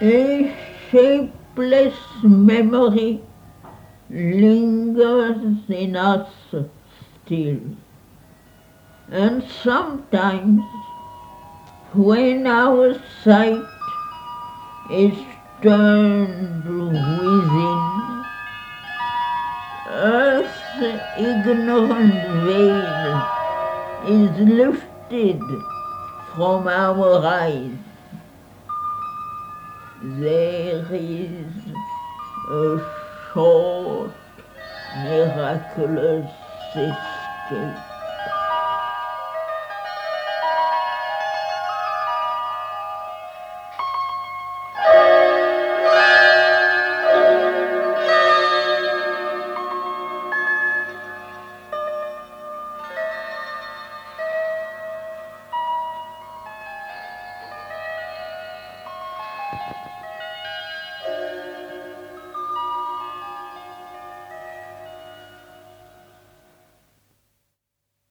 A shapeless memory lingers in us still, and sometimes when our sight is turned within, earth's ignorant veil is lifted from our eyes. There is a short, miraculous escape.